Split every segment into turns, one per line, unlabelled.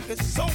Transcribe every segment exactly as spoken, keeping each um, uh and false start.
funky soul.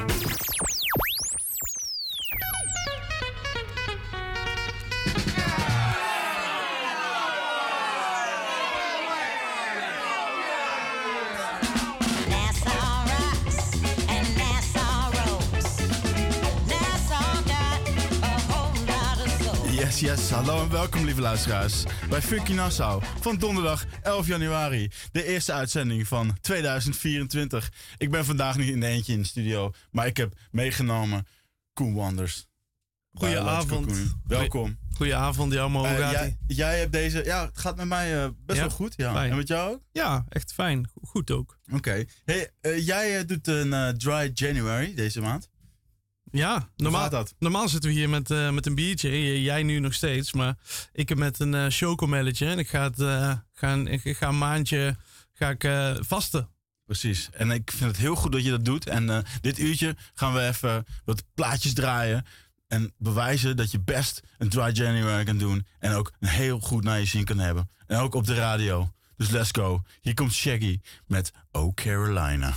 Yes, yes, hallo en welkom lieve luisteraars bij Funky Nassau van donderdag elf januari. De eerste uitzending van tweeduizend vierentwintig. Ik ben vandaag niet in de eentje in de studio, maar ik heb meegenomen Koen Wanders.
Goedenavond.
Welkom.
Goedenavond, Jarmo. Hoe
Uh,
gaat
jij,
ie?
jij hebt deze, ja, het gaat met mij uh, best
Ja?
wel goed. Ja.
Fijn.
En met jou ook?
Ja, echt fijn. Goed ook.
Oké. Okay. Hey, uh, jij uh, doet een uh, Dry January deze maand.
Ja, normaal,
gaat dat?
normaal zitten we hier met, uh, met een biertje. Jij nu nog steeds, maar ik heb met een uh, chocomelletje. En ik ga, het, uh, gaan, ik ga een maandje ga ik, uh, vasten.
Precies. En ik vind het heel goed dat je dat doet. En uh, dit uurtje gaan we even wat plaatjes draaien. En bewijzen dat je best een Dry January kan doen. En ook een heel goed naar je zin kan hebben. En ook op de radio. Dus let's go. Hier komt Shaggy met Oh Carolina.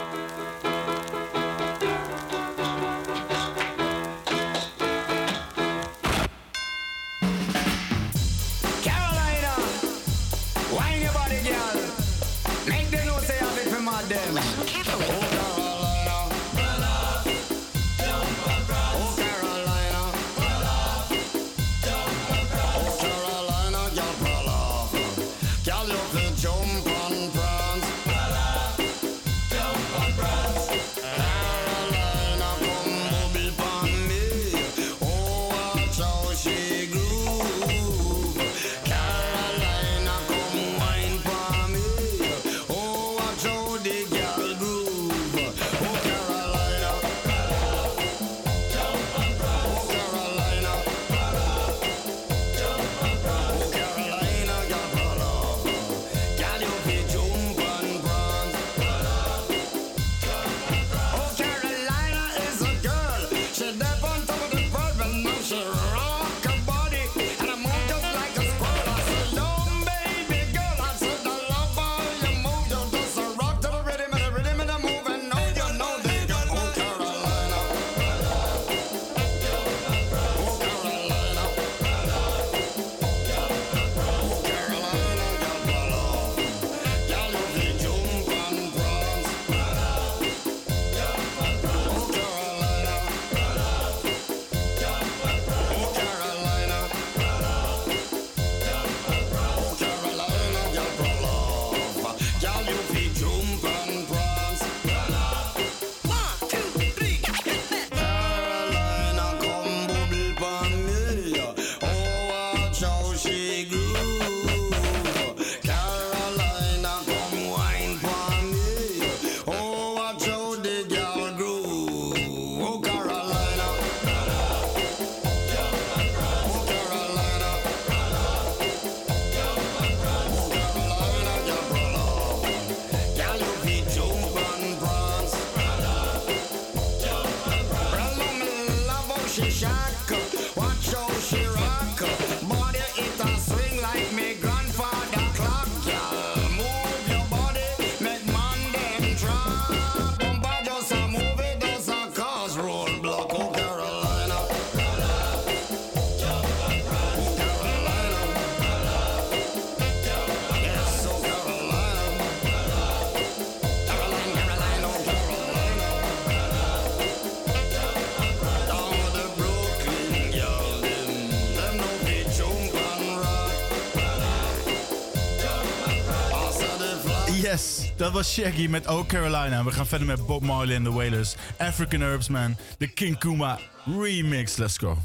Carolina, wine your body, girl. Make them know say I have it for my them.
Yes, dat was Shaggy met Oh Carolina. We gaan verder met Bob Marley and the Wailers, African Herbsman, de King Kuma remix. Let's go.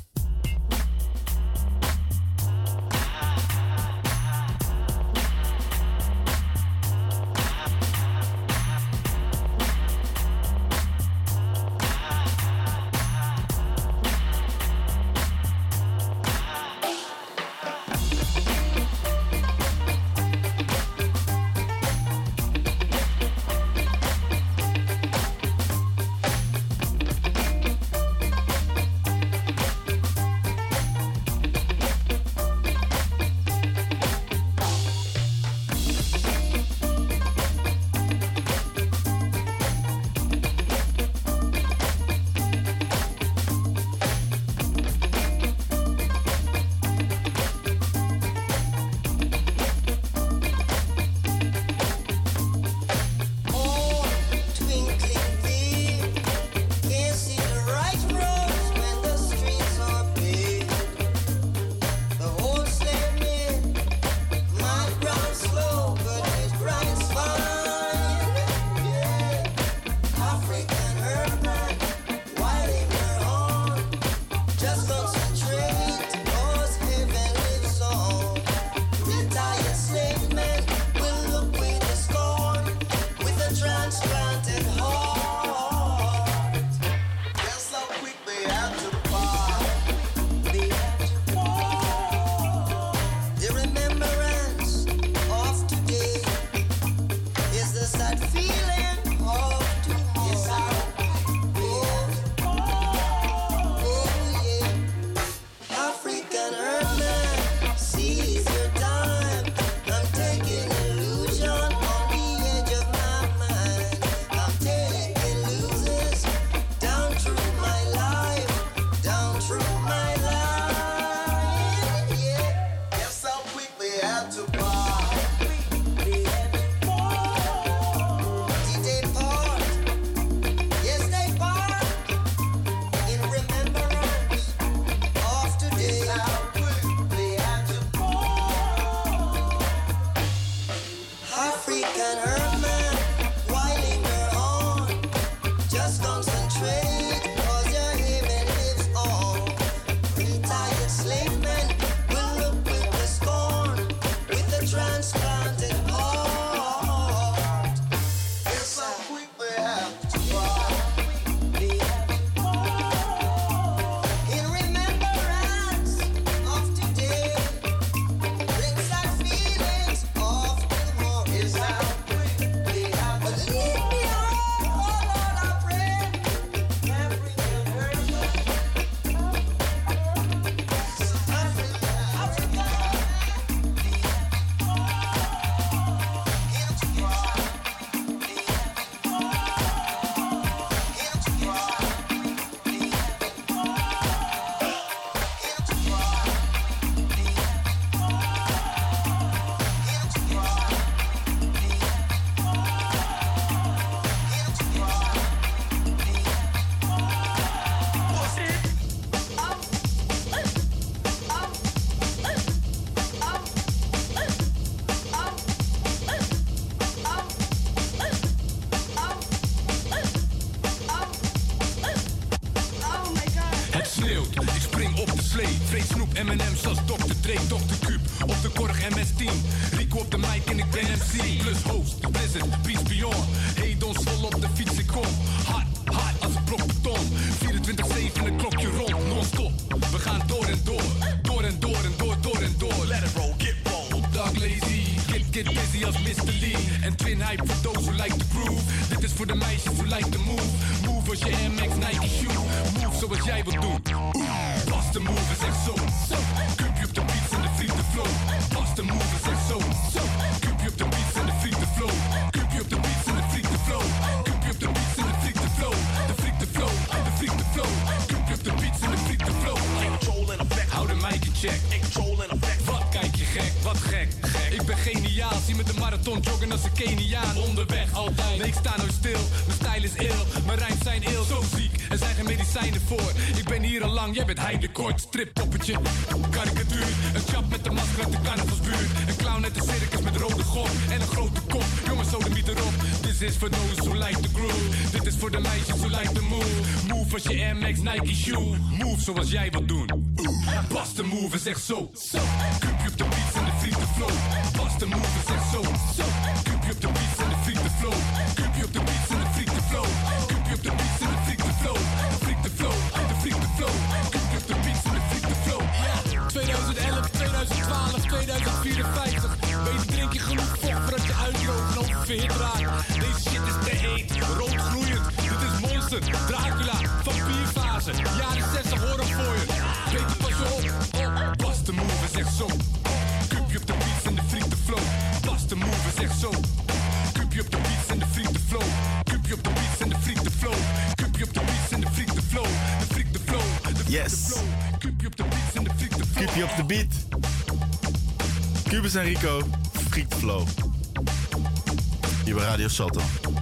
Kort strippoppetje, karikatuur. Een chap met de masker uit de carnavalsbuurt. Een clown uit de circus met rode gom en een grote kop. Jongens, zo de miet erop. This is for those who like the groove. Dit is voor de meisjes who like the move. Move als je Air Max Nike shoe. Move zoals jij wilt doen. Bust the move is echt zo. Kumpje op de beats en de freak the flow. Bust the move is echt zo. Kumpje op de beats en de freak the flow. Kumpje op de beats en de freak the flow. Kumpje op de beats en de freak the flow. De freak the flow, de freak the flow. twintig elf, twintig twaalf, tweeduizend vierenvijftig. Beter drink je genoeg vocht voordat je uitloopt en oververhit raakt. Deze shit is te heet, rood gloeiend. Dit is Monster, Dracula, vampierfase. Jaren zestig horror voor je. Beter pas je op, op. Bust the move is echt zo. Kupje op de beats en de freak the flow. Bust the move is echt zo. Kupje op de beats en de freak the flow. Kupje op de beats en de freak the flow. Kupje op de beats en de freak the flow. De freak the flow, de freak the flow. Kupje op de beats en de freak the flow.
Kupje op de beat. Cubus en Rico, Freak the Flow. Hier bij Radio Salto.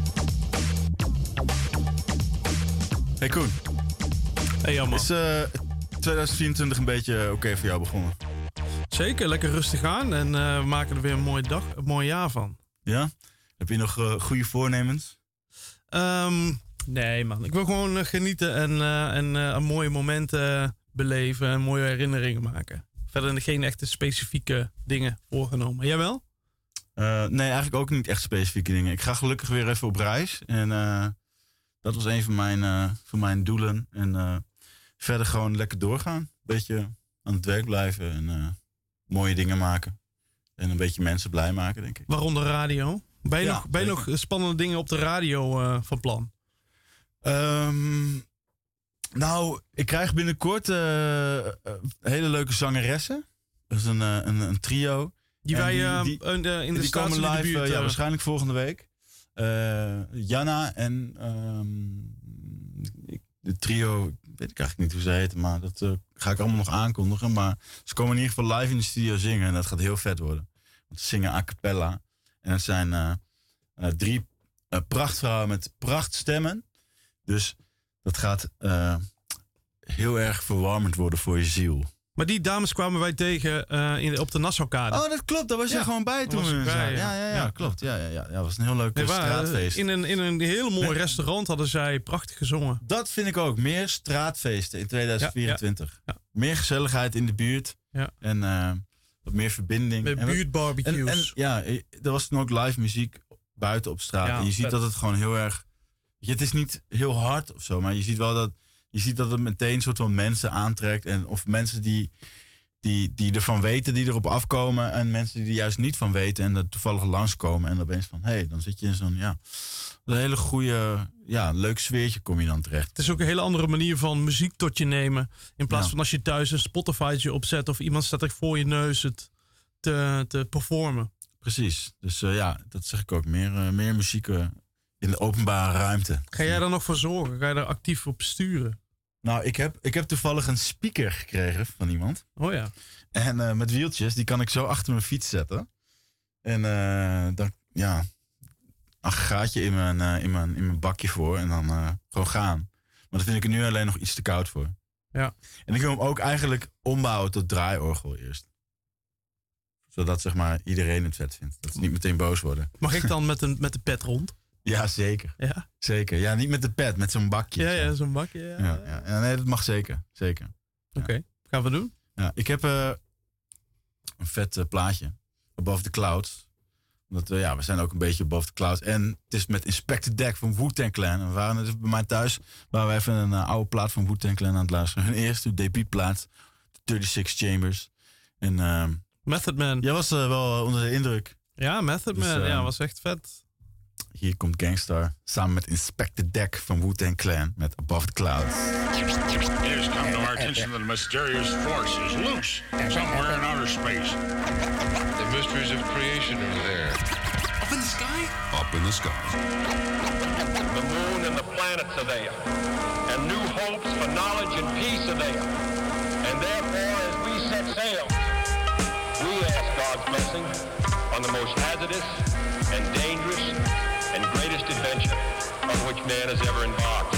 Hey Koen.
Hey Jan.
Is uh, tweeduizend vierentwintig een beetje oké okay voor jou begonnen?
Zeker, lekker rustig aan en uh, we maken er weer een mooie dag, een mooi jaar van.
Ja? Heb je nog uh, goede voornemens?
Um, nee man, ik wil gewoon uh, genieten en, uh, en uh, mooie momenten beleven en mooie herinneringen maken. Verder geen echte specifieke dingen voorgenomen. Jij wel?
Uh, nee, eigenlijk ook niet echt specifieke dingen. Ik ga gelukkig weer even op reis. En uh, dat was een van mijn, uh, van mijn doelen. En uh, verder gewoon lekker doorgaan. Beetje aan het werk blijven en uh, mooie dingen maken. En een beetje mensen blij maken, denk ik.
Waaronder radio? Ben je,
ja,
nog, ben je nog spannende dingen op de radio uh, van plan?
Um, nou, ik krijg binnenkort uh, uh, hele leuke zangeressen. Dat is een, uh, een, een trio.
Die
en
wij
die,
uh,
die,
in de, in de
die komen live,
in de buurt,
uh, ja,
uh,
waarschijnlijk volgende week. Uh, Janna en um, de trio, weet ik eigenlijk niet hoe ze heten, maar dat uh, ga ik allemaal nog aankondigen. Maar ze komen in ieder geval live in de studio zingen en dat gaat heel vet worden. Want ze zingen a cappella. En het zijn uh, uh, drie uh, prachtvrouwen met prachtstemmen. Dus dat gaat uh, heel erg verwarmend worden voor je ziel.
Maar die dames kwamen wij tegen uh, in, op de Nassaukade.
Oh, dat klopt. Daar was je
ja,
gewoon bij toen.
we
bij,
ja.
ja, ja, ja. ja. klopt. Ja, ja, ja. ja, was een heel leuk
Nee, waar,
straatfeest.
in, een, in een heel mooi
Nee.
restaurant hadden zij prachtig gezongen.
Dat vind ik ook. Meer straatfeesten in tweeduizend vierentwintig.
Ja, ja.
Meer gezelligheid in de buurt.
Ja.
En uh, wat meer verbinding.
Met
en wat-
buurtbarbecues.
En, en ja, er was toen ook live muziek buiten op straat.
Ja,
en je ziet
vet.
dat het gewoon heel erg... weet je, het is niet heel hard of zo, maar je ziet wel dat... Je ziet dat het meteen een soort van mensen aantrekt. En, of mensen die, die, die ervan weten, die erop afkomen. En mensen die er juist niet van weten en er toevallig langskomen. En dan opeens van, hé, hey, dan zit je in zo'n, ja... Een hele goede, ja, leuk sfeertje kom je dan terecht.
Het is ook een hele andere manier van muziek tot je nemen. In plaats
Ja.
van als je thuis een Spotify'tje opzet of iemand staat er voor je neus het te, te performen.
Precies. Dus uh, ja, dat zeg ik ook. Meer, uh, meer muziek uh, in de openbare ruimte.
Ga jij daar nog voor zorgen? Ga je daar actief op sturen?
Nou, ik heb, ik heb toevallig een speaker gekregen van iemand.
Oh ja.
En uh, met wieltjes, die kan ik zo achter mijn fiets zetten. En uh, dan, ja, een gaatje in mijn, uh, in, mijn, in mijn bakje voor en dan uh, gewoon gaan. Maar dat vind ik er nu alleen nog iets te koud voor.
Ja.
En ik wil hem ook eigenlijk ombouwen tot draaiorgel eerst. Zodat, zeg maar, iedereen het vet vindt. Dat ze niet meteen boos worden.
Mag ik dan met, een, met de pet rond?
Ja, zeker.
Ja,
Zeker. Ja, niet met de pet, met zo'n bakje.
ja,
zo.
ja zo'n bakje. Ja.
Ja, ja. Ja, nee, dat mag zeker. Zeker.
Oké, gaan we doen.
Ja, ik heb uh, een vet uh, plaatje. Above the Clouds. Omdat we, ja, we zijn ook een beetje above the clouds. En het is met Inspector Deck van Wu-Tang Clan. En we waren net bij mij thuis. Waar we even een uh, oude plaat van Wu-Tang Clan aan het luisteren. Hun eerste debuutplaat. drieëndertig Chambers. En uh,
Method Man.
jij was uh, wel onder de indruk.
Ja, Method
Dus,
Man.
uh,
ja, was echt vet.
Hier komt Gangstar. Samen met Inspector Deck van Wu-Tang Clan. Met Above the Clouds.
It has come to our attention that a mysterious force is loose somewhere in outer space.
The mysteries of creation are there.
Up in the sky?
Up in the sky.
The moon and the planets are there. And new hopes for knowledge and peace are there. And therefore, as we set sail, we ask God's blessing on the most hazardous and dangerous and greatest adventure on which man has ever embarked.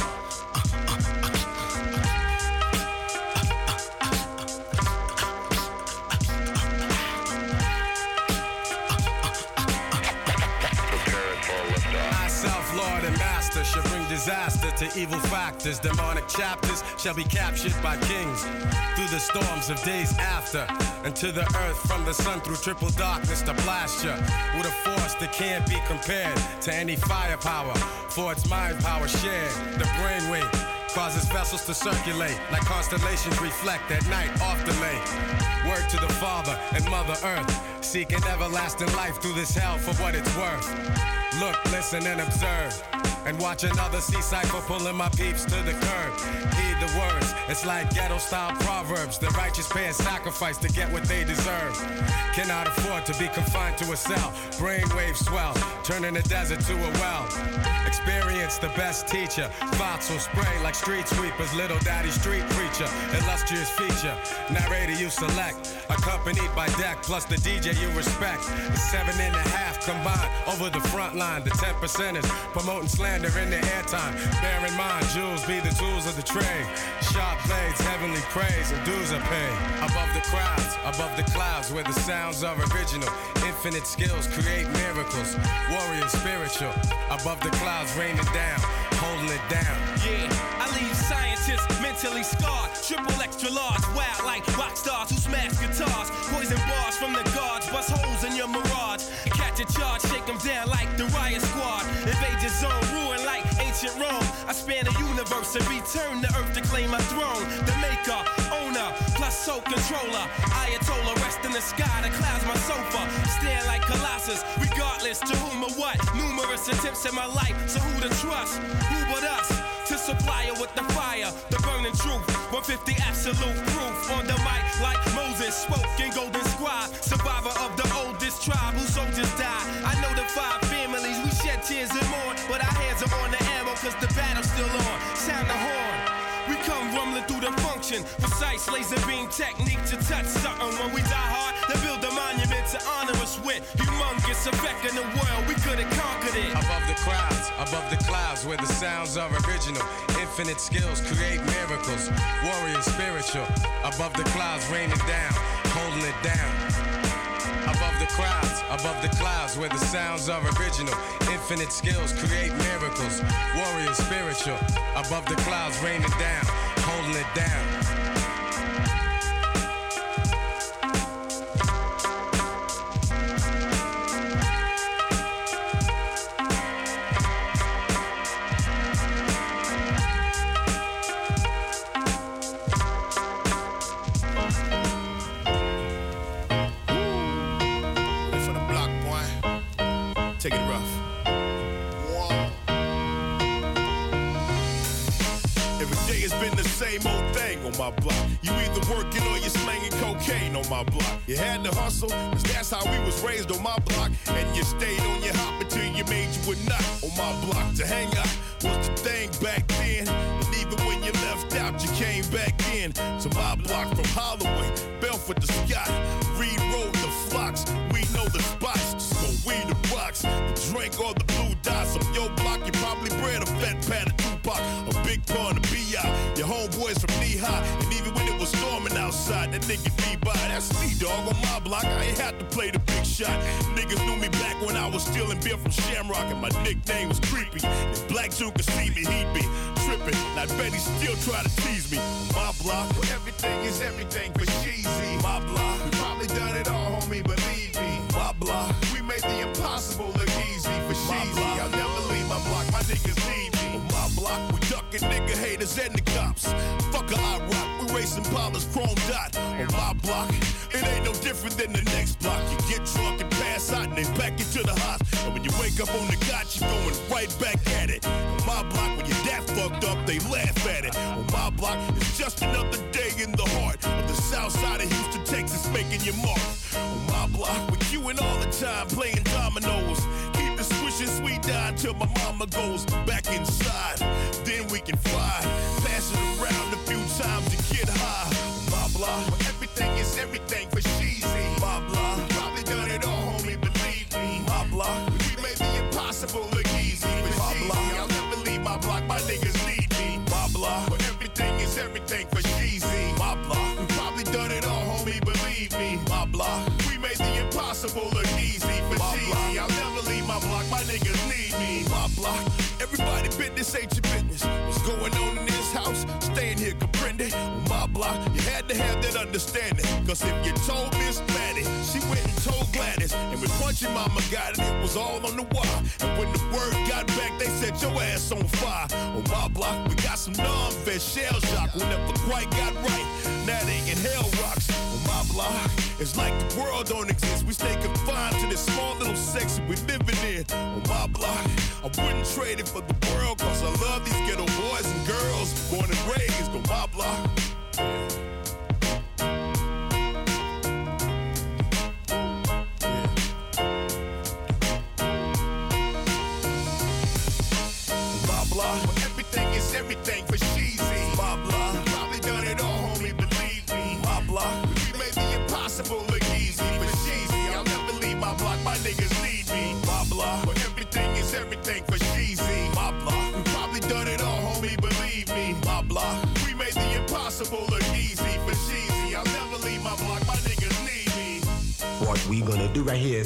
Lord and master shall bring disaster to evil factors. Demonic chapters shall be captured by kings through the storms of days after, and to the earth from the sun through triple darkness to blast ya with a force that can't be compared to any firepower, for its mind power shared. The brainwave causes vessels to circulate like constellations reflect at night off the lake. Word to the Father and Mother Earth, seeking everlasting life through this hell for what it's worth. Look, listen, and observe, and watch another sea cycle pulling my peeps to the curb. Heed the words, it's like ghetto-style proverbs. The righteous pay a sacrifice to get what they deserve. Cannot afford to be confined to a cell. Brainwaves swell, turning the desert to a well. Experience the best teacher. Thoughts will spray like street sweepers. Little daddy street preacher, illustrious feature. Narrator you select, accompanied by deck plus the D J you respect. The seven and a half combined over the front line. The ten percenters promoting slander in the airtime. Bear in mind, jewels be the tools of the trade. Sharp blades, heavenly praise, and dues are paid. Above the crowds, above the clouds, where the sounds are original. Infinite skills create miracles. Warrior spiritual. Above the clouds, raining down, holding it down.
Yeah, I leave scientists mentally scarred. Triple extra large, wild like rock stars who smash guitars. Poison bars from the guards, bust holes in your mirage. Catch a charge, shake them down like the riot squad. Invade your zone, ruin like ancient Rome. I span the universe and return to earth to claim my throne. The maker, owner, plus soul controller. Ayatollah, rest in the sky, the clouds my sofa. Stand like Colossus, regardless to whom or what. Numerous attempts in my life, so who to trust? Who but us? To supply her with the fire, the burning truth. one fifty absolute proof. On the mic like Moses spoke in Golden Squad. Survivor of the oldest tribe whose soldiers died. I know the five families, we shed tears and mourn. But our hands are on the ammo cause the battle's still on. Sound the horn. We come rumbling through the function. Precise laser beam technique to touch something. When we die hard, they build a monument to honor us with. Humongous effect in the world, we could have conquered it.
Above the crowds, above the clouds, where the sounds are original. Infinite skills create miracles. Warrior spiritual. Above the clouds, raining down, holding it down. Above the crowds, above the clouds, where the sounds are original. Infinite skills create miracles. Warrior spiritual. Above the clouds, raining down, holding it down.
Take it rough. One. Every day has been the same old thing on my block. You either working or you're slanging cocaine on my block. You had to hustle, cause that's how we was raised on my block. And you stayed on your hop until you made you a nut on my block. To hang out was the thing back then. And even when you left out, you came back in. To my block from Holloway, Belfort to Scott, Reed Road to Flocks. We know the spots, smoke weed the rocks, the drink or the blue dots. On your block, you probably bred a fat pat of Tupac, a big pun of B I. Your homeboys from knee high, and even when it was storming outside, that nigga be by. That's me, dog. On my block, I ain't had to play the big shot. Niggas knew me back when I was stealing beer from Shamrock, and my nickname was Creepy. If Black Two could see me, he'd be tripping. I bet he still try to tease me. My block, where everything is everything for cheesy. My block, we probably done it all, homie, believe me. My block, we made the impossible look easy for cheesy. I'll never leave my block, my niggas need me. On my block, we ducking nigga haters and the cops. Fuck a I rock, we racing Paula's chrome dot. On my block, it ain't no different than the next block. You get drunk and pass out and they pack you to the hospital. And when you wake up on the cot, you going right back at it. On my block, when you're that fucked up, they laugh at it. On my block, it's just another day in the heart of the south side of Houston, Texas, making your mark. On my block, with you and all the time playing dominoes. Keep the swishing sweet down till my mama goes back inside. Then we can fly, pass it around a few times to get high. On my block, where everything is everything for cheesy. My block, probably done it all, homie, believe me. My block, we made the impossible look easy. For my block, I'll never leave my block, my niggas need me. My block, where everything is everything for cheesy. My block, we probably done it all, homie, believe me. My block, we made the impossible look easy. For cheesy, I'll never leave my block, my niggas need me. My block, everybody business ain't your business. What's going on in this house? Staying here, comprende? On my block, you had to have that understanding. Cause if you told Miss Maddie, she went and told Gladys. And when Punchy Mama got it, it was all on the wire. And when the word got back, they set your ass on fire. On my block, we got some non-vet shell shock. We never quite got right. Now they in hell rocks. On my block, it's like the world don't exist. We stay confined to this small little section we living in. On my block, I wouldn't trade it for the world. Cause I love these ghetto boys and girls. Born and raised on my block. Everything is everything for cheesy. My block, probably done it all, homie, believe me. My block, we made the impossible look easy. For cheesy, I'll never leave my block, my niggas need me. My block, where everything is everything for cheesy. My block, we probably done it all, homie, believe me. My block, we made the impossible look easy. For cheesy, I'll never leave my block, my niggas need me.
What we gonna do right here is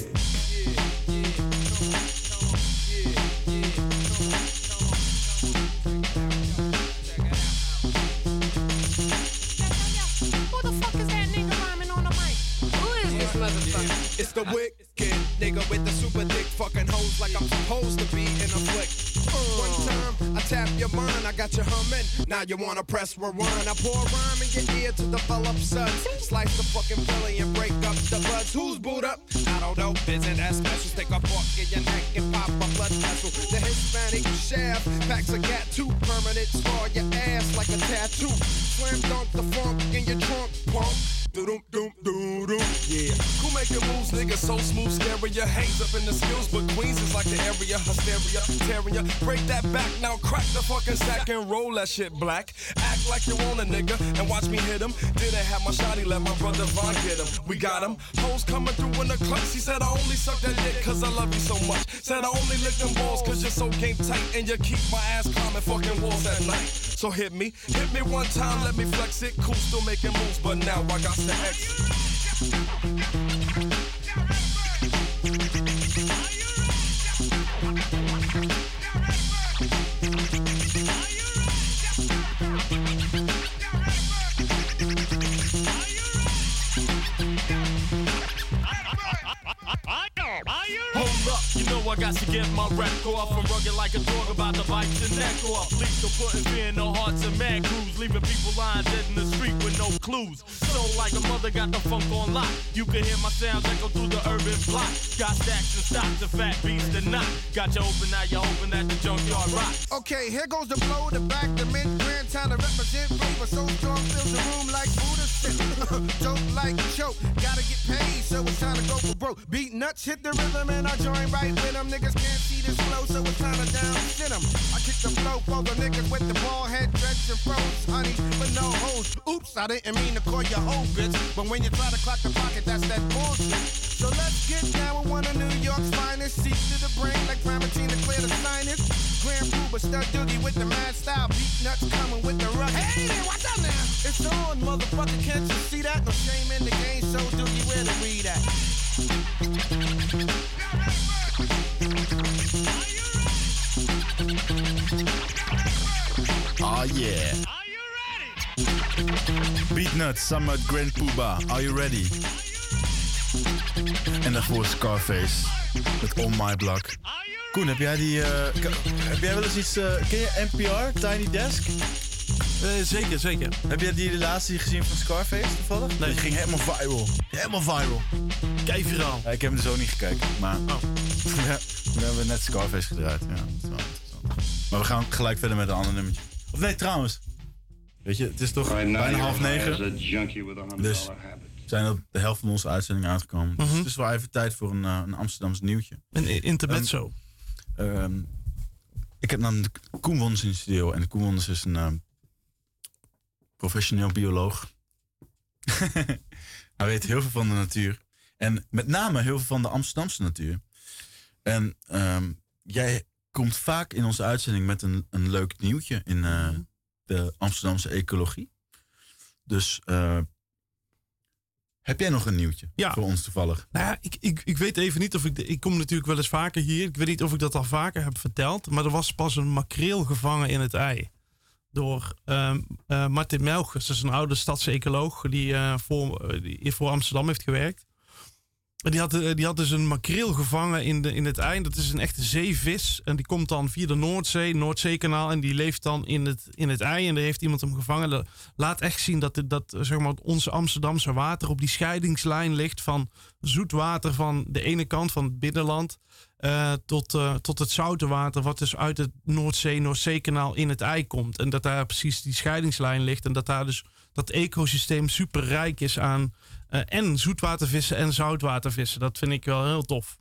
It's the wicked nigga with the super dick, fucking hoes like I'm supposed to be in a flick. One time I tap your mind, I got you humming. Now you wanna press rewind. I pour a rhyme in your ear to develop suds. Slice the fucking belly and break up the buds. Who's boot up? I don't know. Isn't that special? Stick a fork in your neck and pop a blood vessel. The Hispanic shaft packs a cat too. Permanent scar your ass like a tattoo. Slam dunk the funk in your trunk, punk. Doom doom doom doom, yeah.
Who making moves, nigga? So smooth, scary. Your hangs up in the skills, but Queens is like the area. Hysteria, tearing ya. Break that back now, crack the fucking sack and roll that shit black. Act like you want a nigga and watch me hit him. Didn't have my shotty, let my brother Von get him. We got him. Hoes coming through in the clutch. He said I only suck that dick cause I love you so much. Said I only lick them balls cause you're so game tight and you keep my ass climbing fucking walls at night. So hit me, hit me one time, let me flex it. Cool, still making moves, but now I got to exit.
You know I got to get my rep off. I'm rugged like a dog about to bite your neck off. Lethal putting fear in the hearts of mad crews, leaving people lying dead in the street with no clues. So like a mother got the funk on lock. You can hear my sounds echo through the urban block. Got stacks and stocks, the fat beast and not. Got you open, now you open at the junkyard rock.
Okay, here goes the blow, the back, the mid, grand time to represent flavor. So strong, fills the room like Buddha shit. Dope like choke, gotta get paid, so it's time to go for broke. Beat nuts, hit the rhythm, and I join right with them. Niggas can't see this flow, so it's time to down shit them. I kick the flow for the niggas with the ball head, dreads and froze, honey, but no hoes. Oops, I didn't mean to call you hoe, bitch. But when you try to clock the pocket, that's that bullshit. So let's get down with one of New York's finest. Seep to the brain like Primatine to clear the sinus. Grand Pooba, stud doogie with the mad style. Beat nuts coming with the rugged. Hey there, watch out now. It's on, motherfucker, can't you see that? No shame in the game, so doogie, where to read at?
Oh yeah.
Are you ready?
Beat Nuts, samen met Grand Pooba. Are you ready? En daarvoor Scarface met On My Block. Koen, heb jij die... Uh, heb jij wel eens iets... Uh, ken je N P R, Tiny Desk?
Uh, zeker, zeker.
Heb jij die relatie gezien van Scarface toevallig?
Nee.
Die ging helemaal viral. Helemaal viral.
Kei viraal.
Ja, ik heb hem er zo niet gekeken, maar... Oh. Ja, we hebben net Scarface gedraaid. Ja, dat is wel interessant. Maar we gaan gelijk verder met een ander nummertje. Of nee, trouwens. Weet je, het is toch bijna half negen. Dus we zijn op de helft van onze uitzending uitgekomen. Dus
Mm-hmm.
het is wel even tijd voor een, uh, een Amsterdamse nieuwtje.
Een intermezzo.
Um, um, ik heb namelijk Koen Wonders in de studio. En Koen Wonders is een um, professioneel bioloog. Hij weet heel veel van de natuur. En met name heel veel van de Amsterdamse natuur. En um, jij komt vaak in onze uitzending met een, een leuk nieuwtje in uh, de Amsterdamse ecologie. Dus uh, heb jij nog een nieuwtje
ja.
voor ons toevallig?
Nou ja, ik, ik, ik weet even niet of ik... De, ik kom natuurlijk wel eens vaker hier. Ik weet niet of ik dat al vaker heb verteld. Maar er was pas een makreel gevangen in het ei. Door uh, uh, Martin Melchers. Dat is een oude stadsecoloog die, uh, voor, uh, die voor Amsterdam heeft gewerkt. Die had, die had dus een makreel gevangen in, de, in het ei. Dat is een echte zeevis. En die komt dan via de Noordzee, Noordzeekanaal. En die leeft dan in het, in het ei. En daar heeft iemand hem gevangen. Dat laat echt zien dat, dat zeg maar, onze Amsterdamse water op die scheidingslijn ligt. Van zoet water van de ene kant van het binnenland. Uh, tot, uh, tot het zoute water wat dus uit het Noordzee, Noordzeekanaal in het ei komt. En dat daar precies die scheidingslijn ligt. En dat daar dus dat ecosysteem super rijk is aan... Uh, en zoetwatervissen en zoutwatervissen. Dat vind ik wel heel tof.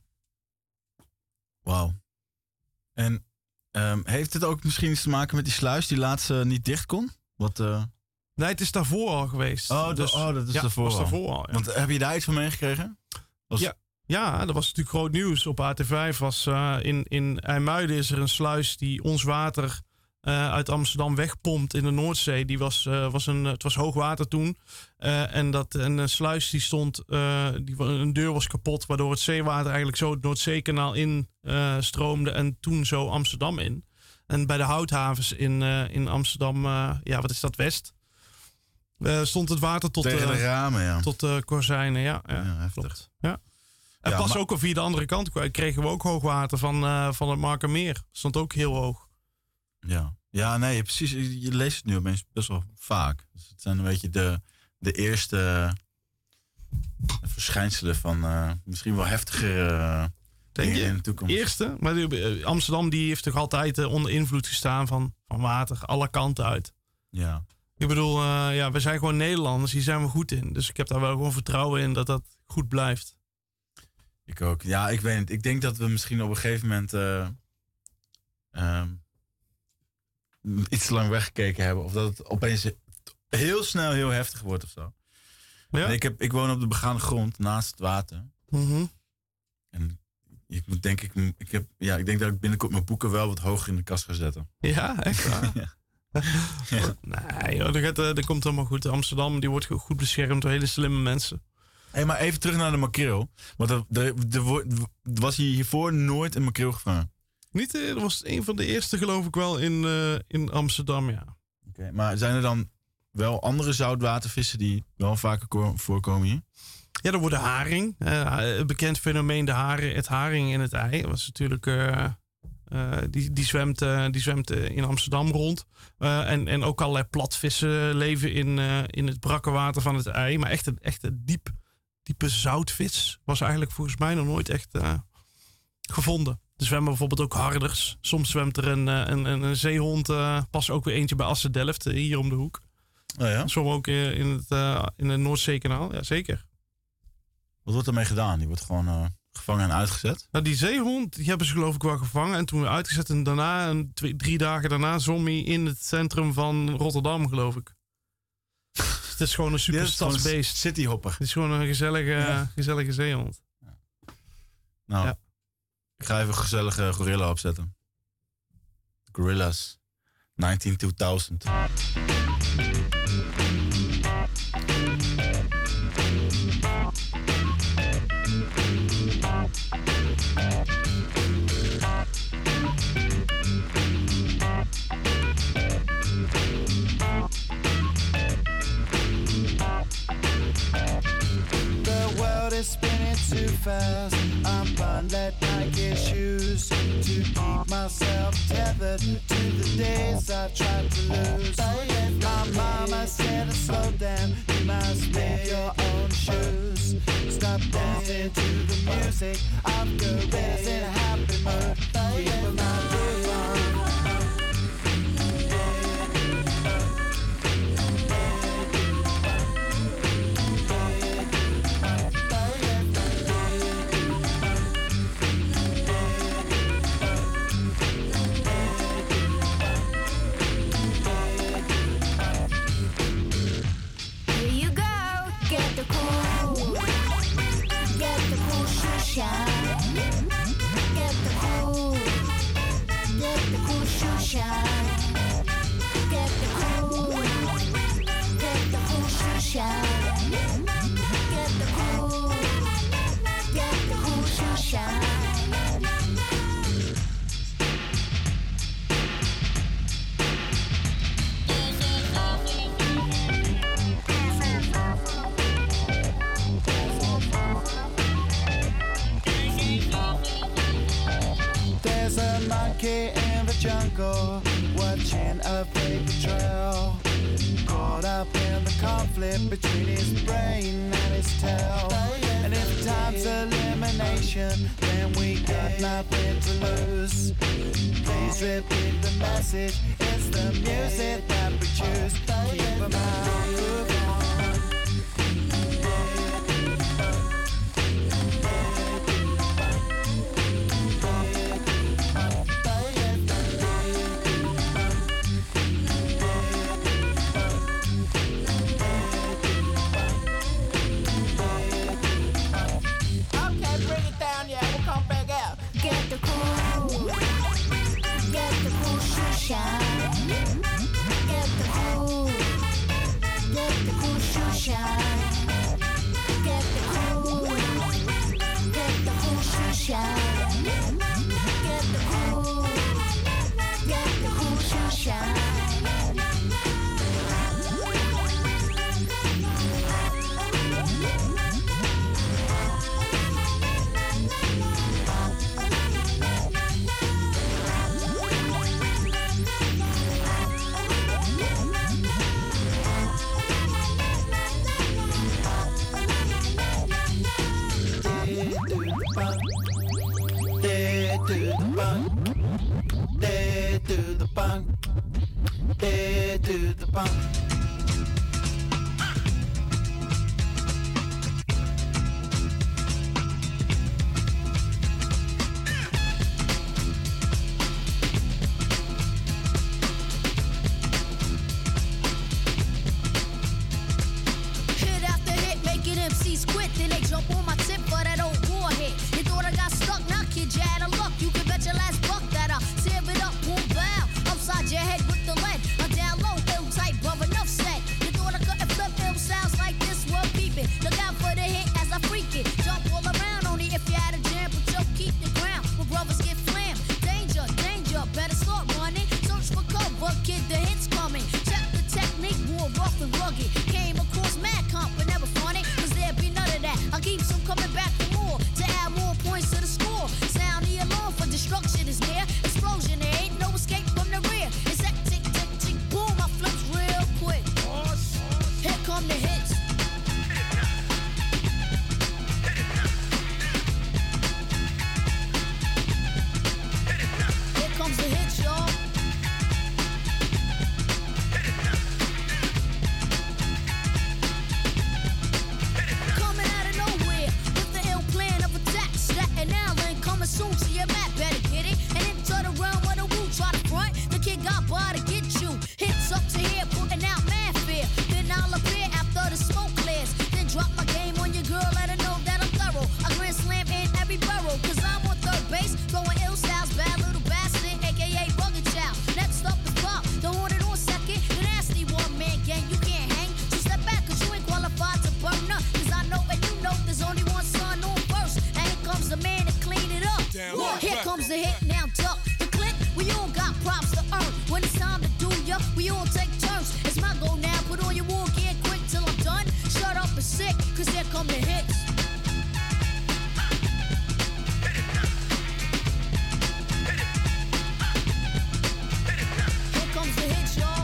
Wauw. En um, heeft het ook misschien iets te maken met die sluis die laatst uh, niet dicht kon? Wat, uh...
Nee, het is daarvoor al geweest.
Oh,
dus,
de, oh dat is
ja,
daarvoor,
was
al.
daarvoor al. Ja.
Want heb je daar iets van meegekregen? Was...
Ja, ja, dat was natuurlijk groot nieuws. Op A T vijf was uh, in, in IJmuiden is er een sluis die ons water... Uh, uit Amsterdam wegpompt in de Noordzee. Die was, uh, was een, het was hoogwater toen. Uh, en dat en een sluis die stond, uh, die, een deur was kapot, waardoor het zeewater eigenlijk zo het Noordzeekanaal in uh, stroomde en toen zo Amsterdam in. En bij de houthavens in, uh, in Amsterdam, uh, ja, wat is dat, West? Uh, stond het water tot
tegen de
uh,
ramen, ja.
Tot uh, kozijnen, ja. ja,
ja heftig.
Klopt. Ja. En
ja,
pas
maar...
ook al via de andere kant kregen we ook hoogwater van, uh, van het Markermeer. Stond ook heel hoog.
Ja. Ja, nee, precies. Je leest het nu opeens best wel vaak. Dus het zijn een beetje de, de eerste verschijnselen van uh, misschien wel heftiger uh,
Denk je?
in de toekomst.
Eerste, maar die, Amsterdam die heeft toch altijd uh, onder invloed gestaan van, van water, alle kanten uit.
Ja.
Ik bedoel, uh, ja, we zijn gewoon Nederlanders, hier zijn we goed in. Dus ik heb daar wel gewoon vertrouwen in dat dat goed blijft.
Ik ook. Ja, ik weet het. Ik denk dat we misschien op een gegeven moment... Uh, um, iets te lang weggekeken hebben. Of dat het opeens heel snel heel heftig wordt of zo. Ja? Ik, heb, ik woon op de begane grond naast het water.
Mm-hmm.
En ik moet denk ik, ik heb, ja, ik denk dat ik binnenkort mijn boeken wel wat hoger in de kast ga zetten.
Ja, echt waar?
ja.
ja. Nee, joh, dat, gaat, dat komt helemaal goed. Amsterdam die wordt goed beschermd door hele slimme mensen.
Hey, maar even terug naar de makreel. Want er, er, er, er was hier hiervoor nooit een makreel gevangen.
Niet, dat was een van de eerste geloof ik wel in, uh, in Amsterdam, ja.
Oké, okay, maar zijn er dan wel andere zoutwatervissen die wel vaker ko- voorkomen hier?
Ja, dan wordt de haring. Uh, een bekend fenomeen, de haring, het haring in het ei. Dat was natuurlijk... Uh, uh, die, die zwemt, uh, die zwemt uh, in Amsterdam rond. Uh, en, en ook allerlei platvissen leven in, uh, in het brakke water van het ei. Maar echt een, echt een diep, diepe zoutvis was eigenlijk volgens mij nog nooit echt uh, gevonden. Er zwemmen bijvoorbeeld ook harders. Soms zwemt er een, een, een, een zeehond. Uh, pas ook weer eentje bij Assen-Delft, uh, hier om de hoek.
Oh ja?
Soms ook uh, in het, uh, in het Noordzeekanaal. Ja, zeker.
Wat wordt ermee gedaan? Die wordt gewoon uh, gevangen en uitgezet?
Nou, die zeehond die hebben ze geloof ik wel gevangen. En toen weer uitgezet. En daarna, een, twee, drie dagen daarna, zwom hij in het centrum van Rotterdam, geloof ik. Het is gewoon een super stadsbeest.
Cityhopper.
Het is gewoon een gezellige, ja. gezellige zeehond.
Ja. Nou, ja. Ik ga even een gezellige gorilla opzetten. Gorillas. negentien tweeduizend.
Is spinning too fast. I'm buying that Nike shoes to keep myself tethered to the days I tried to lose. My mama said to slow down, you must make your own shoes. Stop dancing to the music of gorillas in a happy mood. Keep my groove on.
Get the cool, get the cool shoe shine. Get the cool, get the cool shoe shine. Get the cool, get the cool shoe shine.
Monkey in the jungle, watching a paper trail. Caught up in the conflict between his brain and his tail. And if time's elimination, then we got nothing to lose. Please repeat the message, it's the music that we choose. Keep 'em out, move on.
Get the cool, get the cool shoe shine. Get the cool, get the cool shoe shine. Get the cool, get the cool shoe shine. Get the cool, get the cool shoe shine.
To the bunk.
Hit after hit, making M Cs quit. Then they jump on my tip for that old war hit. You thought I got stuck, now kid, you had a luck. You can bet your last buck that I'll tear it up, won't bow. Upside your head with the lead. I'm down low, ill tight, brother, enough Here comes the hit, now duck the click. We all got props to earn. When it's time to do ya, we all take turns. It's my go now, put on your war gear quick till I'm done. Shut up and sick, cause here come the hits. Here comes the hits, y'all.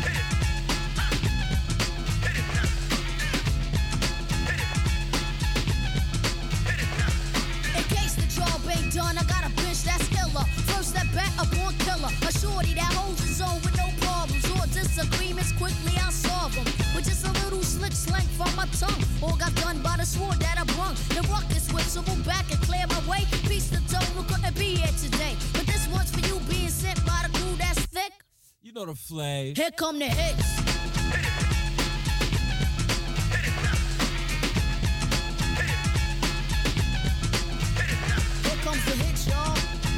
In case the job ain't done, I got a bitch that's killer. First step back, a born killer. A shorty that holds his own with no problems or disagreements. Quickly I'll solve them with just a little slick slang from my tongue. All got done by the sword that I brung. The ruckus whip, so move back and clear my way. Peace to Tone who couldn't be here today. But this one's for you being sent by the crew that's thick.
You know the flay.
Here come the hits. Here comes the hits, y'all.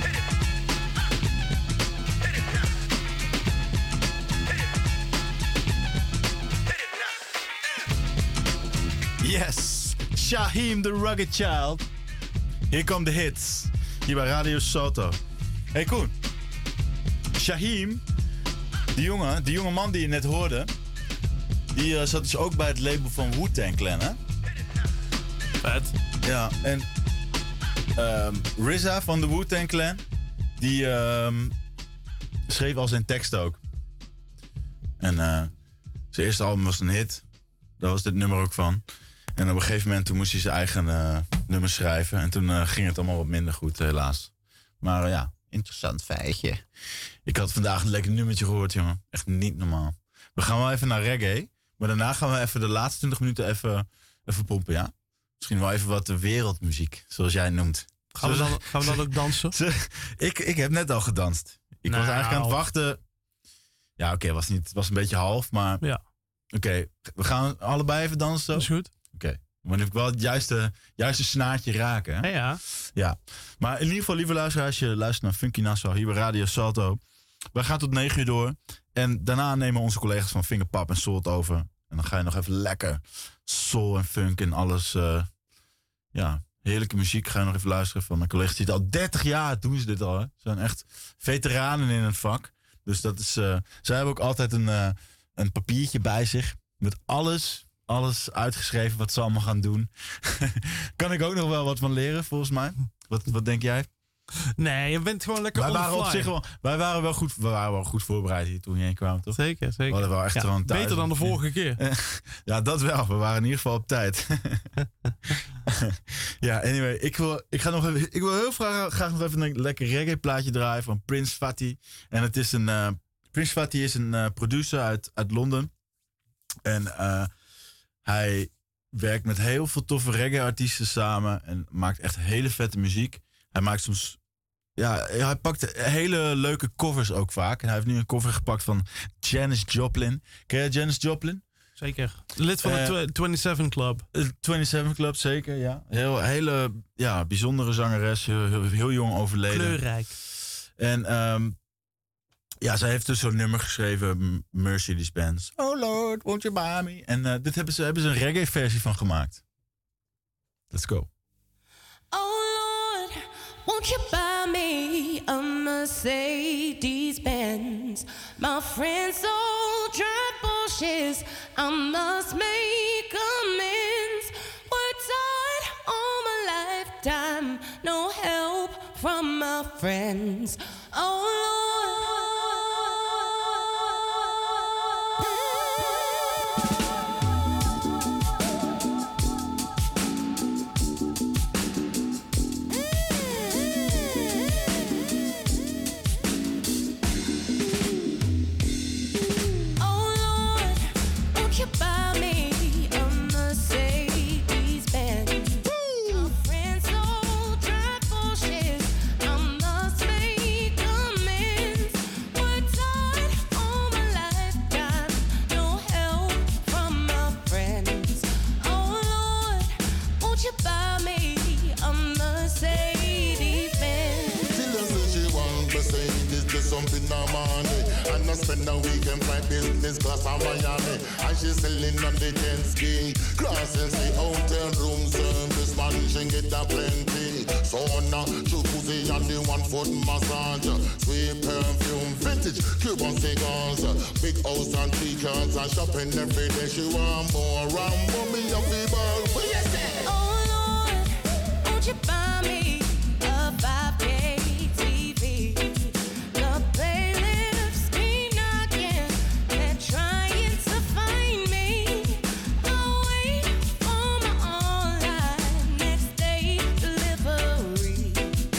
Yes, Shaheem the Rugged Child. Hier komen de hits. Hier bij Radio Salto. Hey Koen. Shaheem, die jongen, die jonge man die je net hoorde, die uh, zat dus ook bij het label van Wu-Tang Clan, hè?
Vet.
Ja, en um, R Z A van de Wu-Tang Clan, die um, schreef al zijn tekst ook. En uh, zijn eerste album was een hit. Daar was dit nummer ook van. En op een gegeven moment toen moest hij zijn eigen uh, nummer schrijven. En toen uh, ging het allemaal wat minder goed, helaas. Maar uh, ja, interessant feitje. Ik had vandaag een lekker nummertje gehoord, jongen. Echt niet normaal. We gaan wel even naar reggae. Maar daarna gaan we even de laatste twintig minuten even, even pompen, ja? Misschien wel even wat wereldmuziek, zoals jij het noemt.
Gaan we dan, gaan we dan ook dansen?
ik, ik heb net al gedanst. Ik
nou.
was eigenlijk aan het wachten. Ja, oké, okay, was niet, was een beetje half, maar...
Ja.
Oké, okay, we gaan allebei even dansen.
Dat is goed.
Oké, okay. Maar dan heb ik wel het juiste, juiste snaartje raken. Hè?
Ja, ja.
Ja, maar in ieder geval, lieve luisteraars, je luistert naar Funky Nassau hier bij Radio Salto. Wij gaan tot negen uur door. En daarna nemen onze collega's van Fingerpop en Soul over. En dan ga je nog even lekker soul en funk en alles. Uh, ja, heerlijke muziek. Ga je nog even luisteren van mijn collega's die het al dertig jaar doen ze dit al. Hè? Ze zijn echt veteranen in het vak. Dus dat is, uh, zij hebben ook altijd een, uh, een papiertje bij zich. Met alles, alles uitgeschreven wat ze allemaal gaan doen. Kan ik ook nog wel wat van leren, volgens mij. Wat, wat denk jij?
Nee, je bent gewoon lekker
wij
on
waren
the
op
fly.
zich wel, wij waren wel goed, we waren wel goed voorbereid hier toen je heen kwam, toch?
Zeker, zeker.
We hadden wel echt
Ja,
gewoon thuis.
beter dan de vorige keer.
Ja, dat wel. We waren in ieder geval op tijd. Ja, anyway, ik wil, ik ga nog even, ik wil heel graag, graag nog even een lekker reggae plaatje draaien van Prince Fatty. En het is een, uh, Prince Fatty is een uh, producer uit, uit Londen. En uh, hij werkt met heel veel toffe reggae-artiesten samen en maakt echt hele vette muziek. Hij maakt soms... Ja, hij pakt hele leuke covers ook vaak. En hij heeft nu een cover gepakt van Janis Joplin. Ken je Janis Joplin?
Zeker. Lid van de uh, twenty-seven Club.
twenty-seven Club, zeker, ja. Heel, hele ja, bijzondere zangeres. Heel, heel, heel jong overleden.
Kleurrijk.
En um, ja, zij heeft dus zo'n nummer geschreven, Mercedes-Benz. Oh Lord, won't you buy me? En uh, dit hebben ze, hebben ze een reggae versie van gemaakt. Let's go.
Won't you buy me a Mercedes-Benz? My friends all drive Porsches. I must make amends. Worked hard all my lifetime. No help from my friends. Oh Lord.
Friends all drive Porsches. I must make amends.
something no money. And I spend a weekend flight business class on Miami. And she selling on the ten ski. Class and say hotel room service, man, she get a plenty. Sauna, jacuzzi and the one foot massage. Sweet perfume, vintage Cuban cigars. Big house and three cars and shopping every day. She want more and more me a feeble. What you say?
Oh Lord, won't you buy me a five K T V? The bailiffs keep knocking, they're trying to find me. I'll wait for my online next day delivery.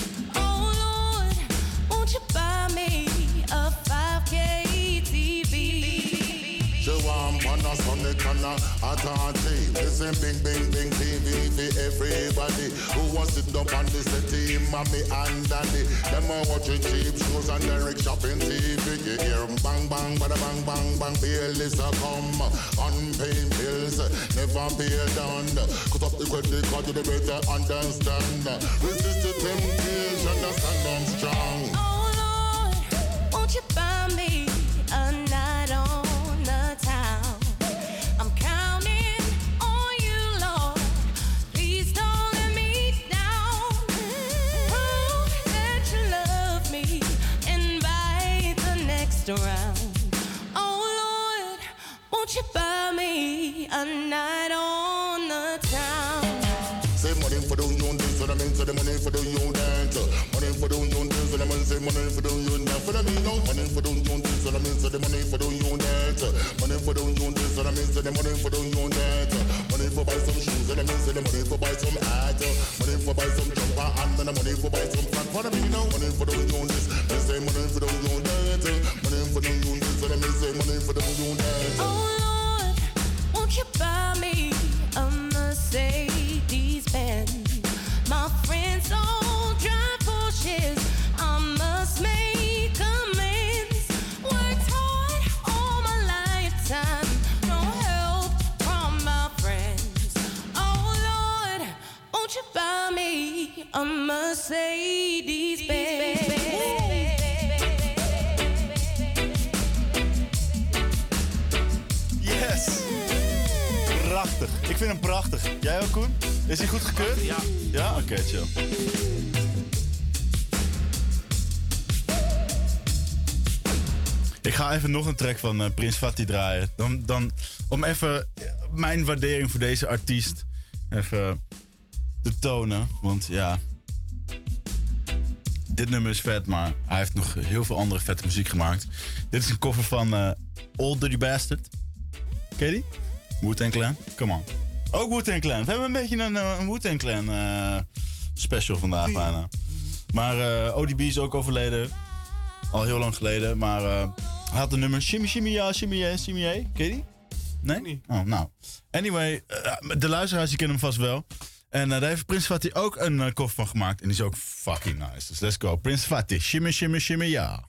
Oh Lord, won't you buy me a five K T V?
She want Panasonic and a Atlantic. Listen, bing, bing, bing, T V for everybody who wants to sit up on the city, mommy and daddy. Them are watching cheap shows and direct shopping T V. You hear 'em bang, bang, bada bang, bang, bang. Bills a come, unpaid bills, never pay down. Cut up the credit card, you better understand. Resist the temptation, stand on strong.
Oh Lord, won't you buy me a night on the town? I'm counting on you, Lord. Please don't let me down. Prove that you love me. Invite the next round. Oh Lord, won't you buy me a night on the town?
Say money for the union, so the men say the money for the union. Money for the union, so the men say money for the union. For the me no money for the union, so the men say the money for the union. Money for the union, so the men say the money for the union. Money for buy some shoes, and the men say the money for buy some hat. Money for buy some jumper, and then the money for buy some flat. For the me no money for the union, they say money for the union. Money for the union, so the men say money for the union.
Oh Lord, won't you buy me a Mercedes Benz? My friends all drive Porsches. I must make amends. Worked hard all my lifetime. No help from my friends. Oh Lord, won't you buy me a Mercedes Benz?
Yes! Prachtig. Ik vind hem prachtig. Jij ook, Koen? Is hij goed gekeurd? Ja. Ja? Oké, okay, chill. Ik ga even nog een track van uh, Prins Fatty draaien. Dan, dan, om even mijn waardering voor deze artiest even te tonen. Want ja, dit nummer is vet, maar hij heeft nog heel veel andere vette muziek gemaakt. Dit is een cover van uh, Old Dirty Bastard. Ken je die? Wu-Tang Clan, come on. Ook Wu-Tang Clan. We hebben een beetje een, een Wu-Tang Clan uh, special vandaag bijna. Maar uh, O D B is ook overleden. Al heel lang geleden. Maar uh, hij had een nummer Shimmy Shimmy Ja, Shimmy Ja, Shimmy Ja. Ken je die? Nee? nee? Oh, nou. Anyway, uh, de luisteraars die kennen hem vast wel. En uh, daar heeft Prins Fatty ook een uh, cover van gemaakt. En die is ook fucking nice. Dus let's go. Prins Fatty, Shimmy Shimmy Shimmy Ja.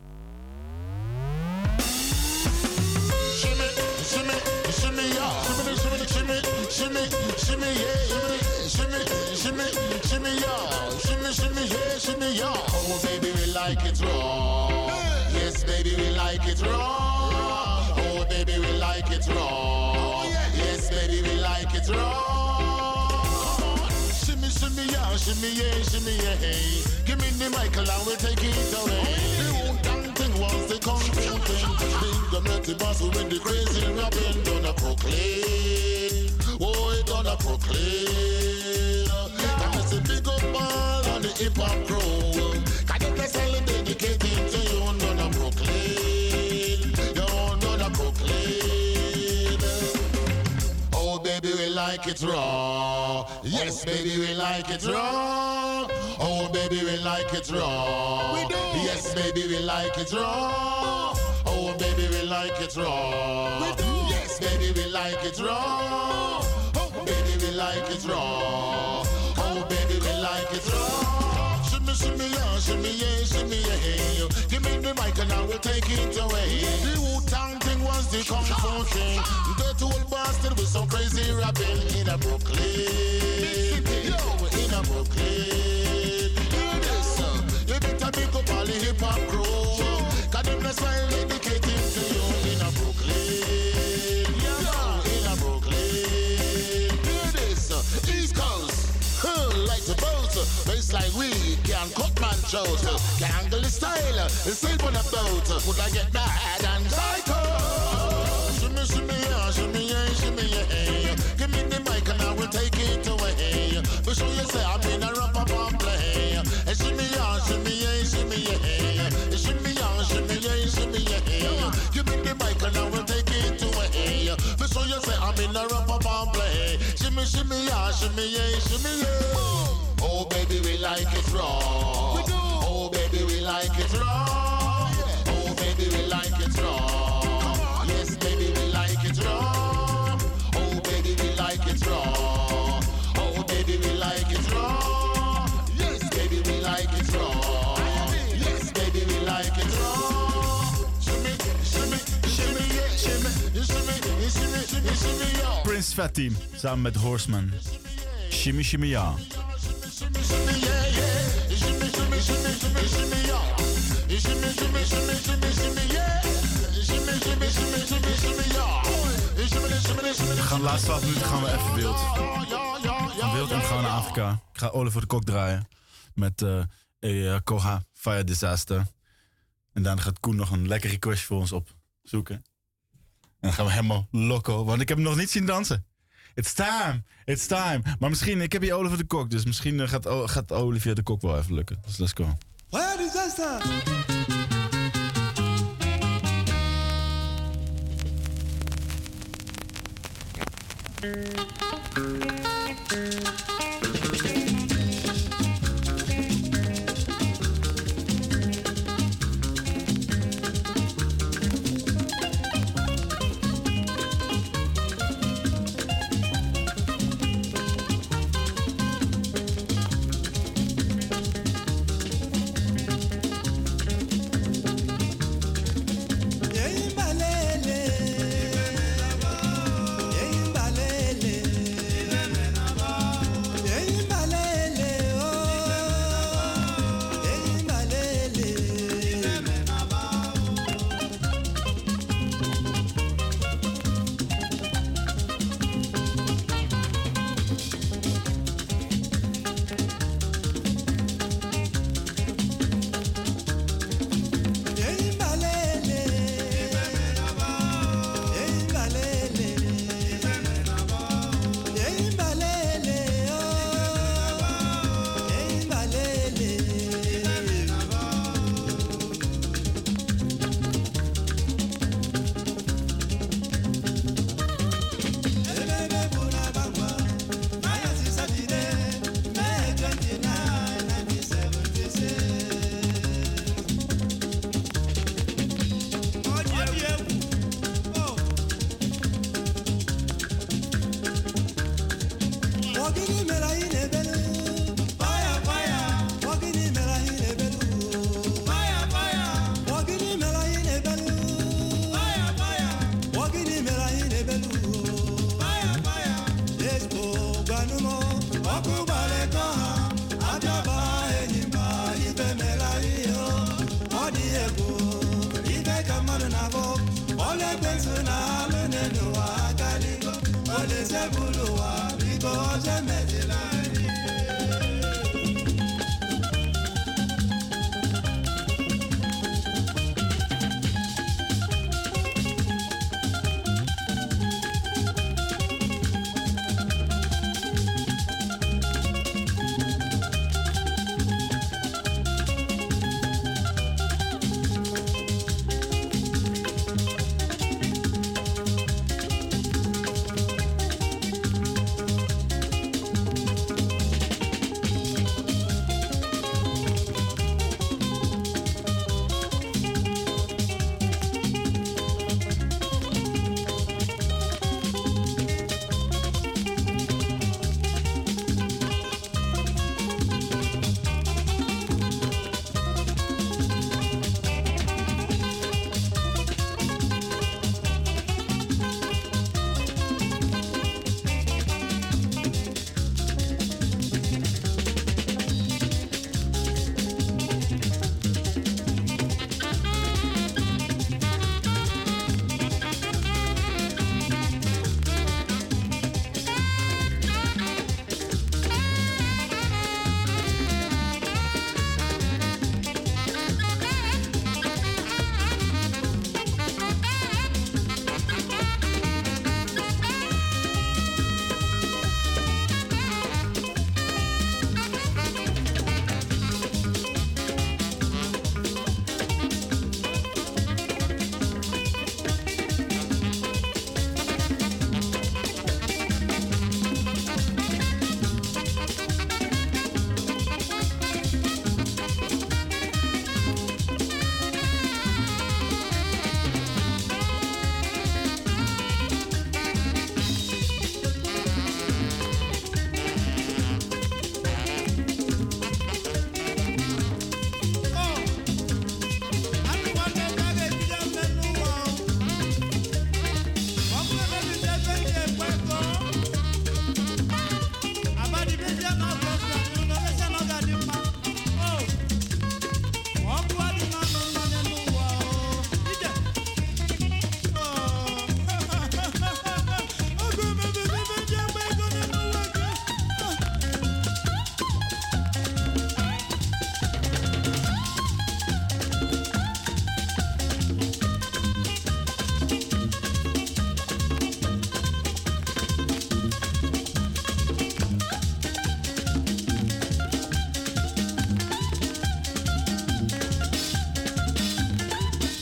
Shimmy, shimmy, shimmy ya. Shimmy, shimmy, shimmy, shimmy, shimmy yeah. Shimmy, shimmy, shimmy ya. Shimmy, shimmy yeah, shimmy ya. Oh baby, we like it raw. Yes, baby, we like it raw. Oh baby, we like it raw. Yes, baby, we like it raw. Shimmy, shimmy ya, shimmy yeah, shimmy yeah. Give me the mic and we'll take it away. The Wu-Tang thing was the kung fu thing. The dirty boss with the crazy rapping gonna proclaim. Oh, it gonna proclaim. And it's a big up ball on the hip hop crew. Can you guess all dedicated to you? Gonna proclaim. You're gonna proclaim. Oh, baby, we like it raw. Yes, baby, we like it raw. Oh, baby, we like it raw. We do. Yes, baby, we like it raw. Oh, baby, we like it raw. We do. Yes, baby, we like it raw. Oh, baby, we like it raw. Oh, baby, we like it raw. Shimmy, shimmy, yeah, shimmy, yeah, shimmy, yeah. Give me the mic and I will take it away. The Wu-Tang thing was the kung fu thing. Dirty old bastard with some crazy rapping in a Brooklyn. Yo, in a Brooklyn. Hear this, uh, you better pick up all the hip hop crew. show. So gangle the style, sleep on the boat. Would I get mad and psycho? Shimmy, shimmy, yeah, shimmy, yeah, shimmy, yeah. Give me the mic and I will take it away. But show you say I'm in a rap up and play. Shimmy, yeah, shimmy, yeah, shimmy, yeah. Shimmy, yeah, shimmy, yeah, shimmy, yeah. Give me the mic and I will take it away. But show you say I'm in a rap up and play. Shimmy, shimmy, yeah, shimmy, yeah, shimmy, yeah. Oh, baby, we like it raw. We do. Oh, baby, we like it raw. Oh, baby, we like it raw. Yes, baby, we like it raw. Oh, baby, we like it raw. Oh, baby, we like it raw. Yes, baby, we like it raw. Yes, baby, we like it raw. Shimmy, shimmy, shimmy, yeah, shimmy, shimmy, shimmy, shimmy, shimmy, yeah.
Prince Fat Team samen met Horseman. Shimmy, shimmy, ja. We gaan de laatste twaalf minuten gaan we even wild. Wild en we gaan naar Afrika. Ik ga Oliver de Kok draaien. Met uh, uh, Koha, Fire Disaster. En daarna gaat Koen nog een lekker request voor ons opzoeken. En dan gaan we helemaal loco. Want ik heb hem nog niet zien dansen. It's time, it's time. Maar misschien, ik heb hier Oliver de Kok. Dus misschien gaat, gaat Olivier de Kok wel even lukken. Dus let's go.
Fire Disaster!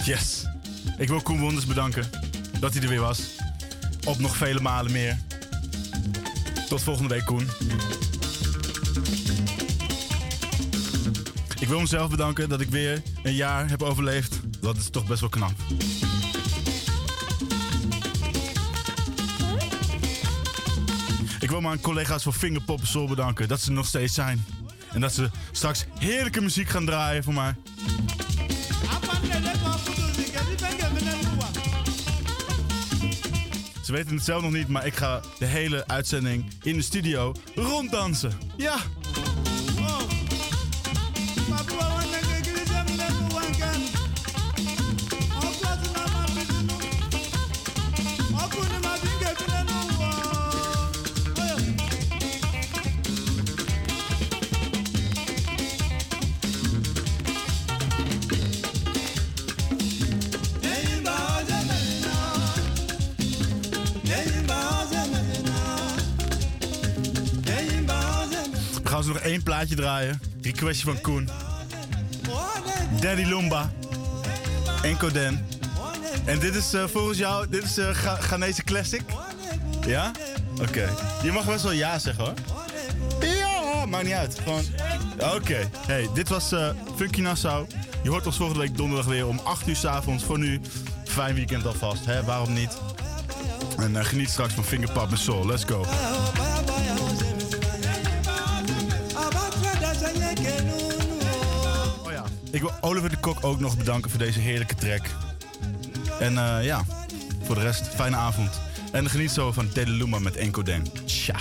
Yes. Ik wil Koen Wonders bedanken dat hij er weer was. Op nog vele malen meer. Tot volgende week, Koen. Ik wil mezelf bedanken dat ik weer een jaar heb overleefd. Dat is toch best wel knap. Ik wil mijn collega's van Fingerpop en Soul bedanken dat ze er nog steeds zijn. En dat ze straks heerlijke muziek gaan draaien voor mij. Ze weten het zelf nog niet, maar ik ga de hele uitzending in de studio ronddansen. Ja! We gaan nog één plaatje draaien. Requestje van Koen. Daddy Lumba. Enko Den. En dit is uh, volgens jou, dit is uh, Ga Ghanese classic? Ja? Oké. Okay. Je mag best wel ja zeggen hoor. Ja, maakt niet uit. Gewoon. Oké. Okay. Hey, dit was uh, Funky Nassau. Je hoort ons volgende week donderdag weer om acht uur 's avonds. Voor nu, fijn weekend alvast. Hè? Waarom niet? En uh, geniet straks van Fingerpop en Soul. Let's go. Oh ja, ik wil Oliver de Kok ook nog bedanken voor deze heerlijke track. En uh, ja, voor de rest, fijne avond. En geniet zo van Daddy Lumba met Enko Den. Tja.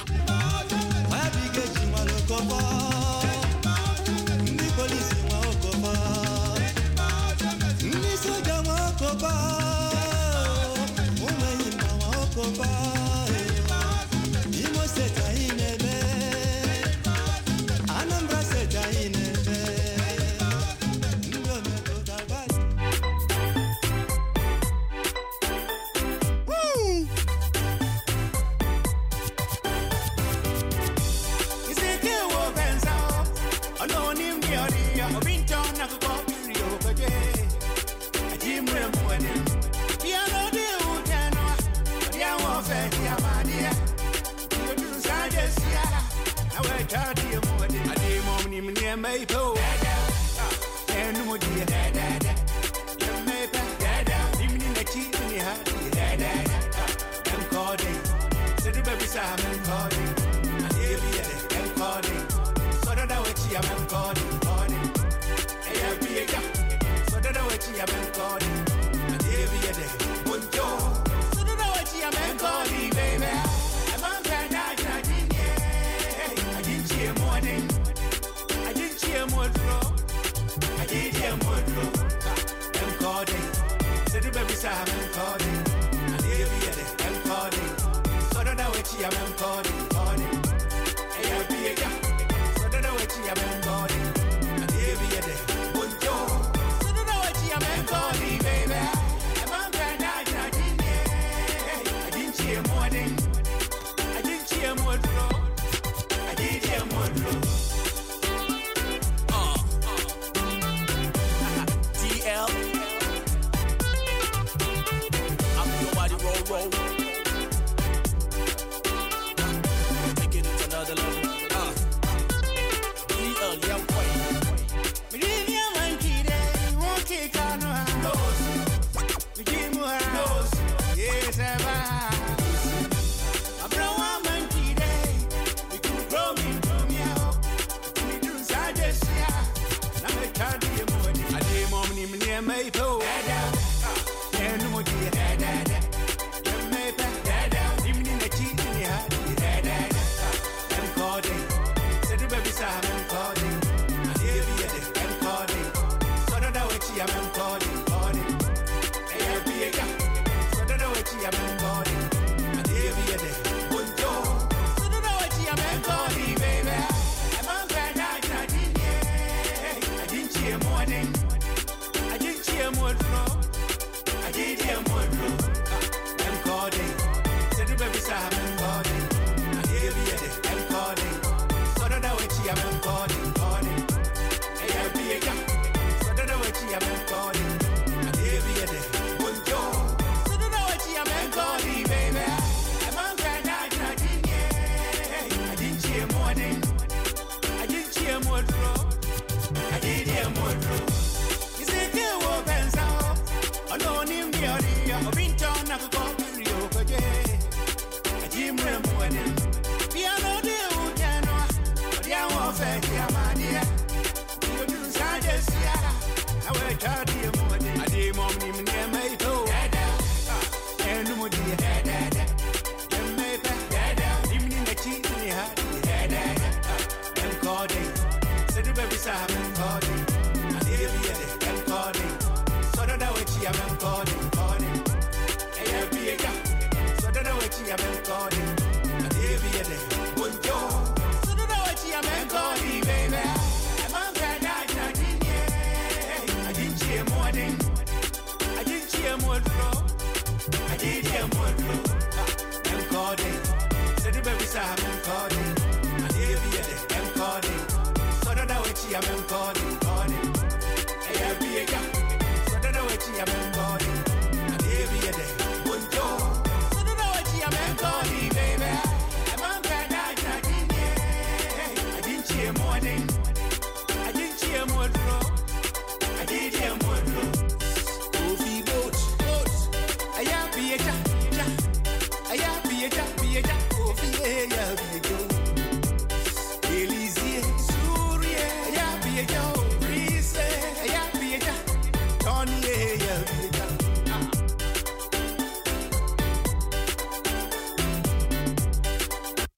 I'm daddy mo de ade mom ni me ne mai to enu mo de em me pa imni na chi ni ha em code say the baby sa em code ade bi ade em code so da we chi em code code e bi ga so da we chi em code ade bi ade bonjo so da we chi em code baby I'm on that night I didn't hear more than I didn't hear more flow I didn't hear more flow I'm calling say the baby say I'm calling I did be there I'm calling so that I wait I'm calling calling hey be a guy so that I wait I'm calling I did be there bonjo so that I wait I'm calling baby I'm on that night I didn't hear I didn't hear more than I didn't hear more flow I did hear more flow Kofi boat boat I am be a ja ja I am be a ja be a ja Kofi yeah yeah be a